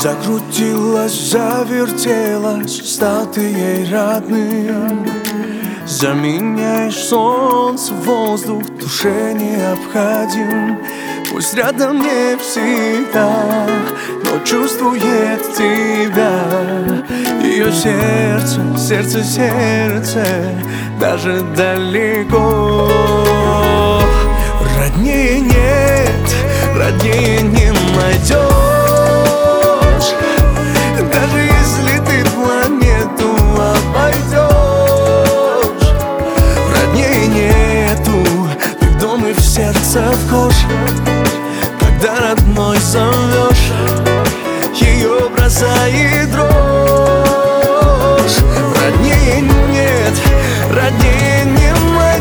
Закрутилась, завертелась, стал ты ей родным. Заменяешь солнце, воздух, душе необходим. Пусть рядом не всегда, но чувствует тебя. Ее сердце, сердце, сердце, даже далеко. Роднее нет, роднее не найдешь. Даже если ты планету обойдешь, роднее нету, ты в дом и в сердце вхож. Когда родной зовешь, ее бросает дрожь. Роднее нет, роднее не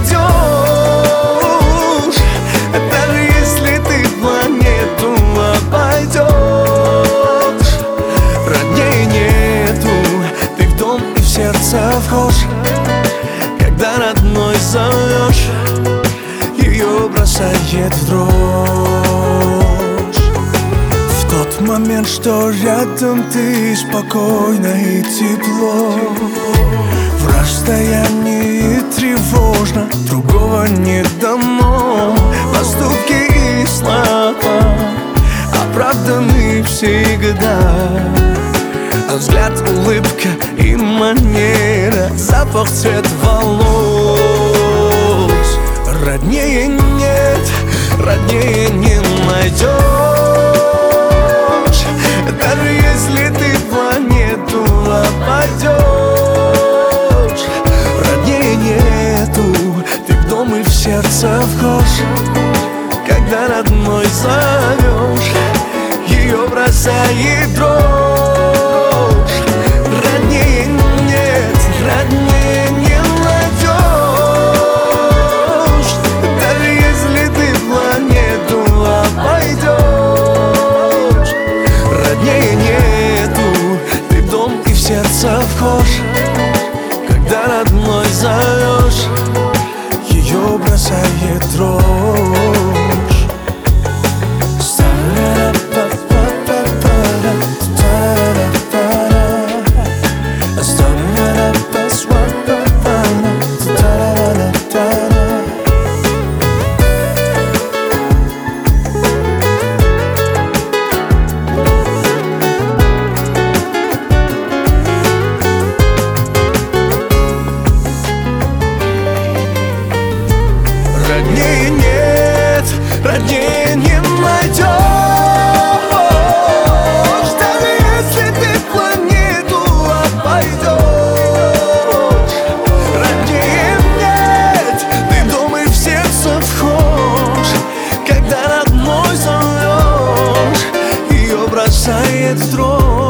найдешь. Даже если ты планету обойдешь, роднее нету, ты в дом и в сердце вхож. Когда родной зовешь, ее бросает в дрожь. В тот момент, что рядом ты, спокойно и тепло. В расстоянии тревожно, другого не дано. Поступки и слова оправданы всегда. А взгляд, улыбка и манера, запах, цвет волос. Роднее нет, роднее не найдешь. Даже если ты планету обойдешь, роднее нету, ты в дом и в сердце вхож. Когда родной зовешь, ее бросает дрожь. Роднее нет, роднее не найдешь. Даже если ты планету обойдешь, роднее нету, ты в дом и в сердце вхож. Когда родной зовешь, ее бросает дрожь. Роднее нет, роднее не найдешь. Даже если ты планету обойдешь, роднее нет, ты в дом и в сердце вхож. Когда родной зовешь, ее бросает в дрожь.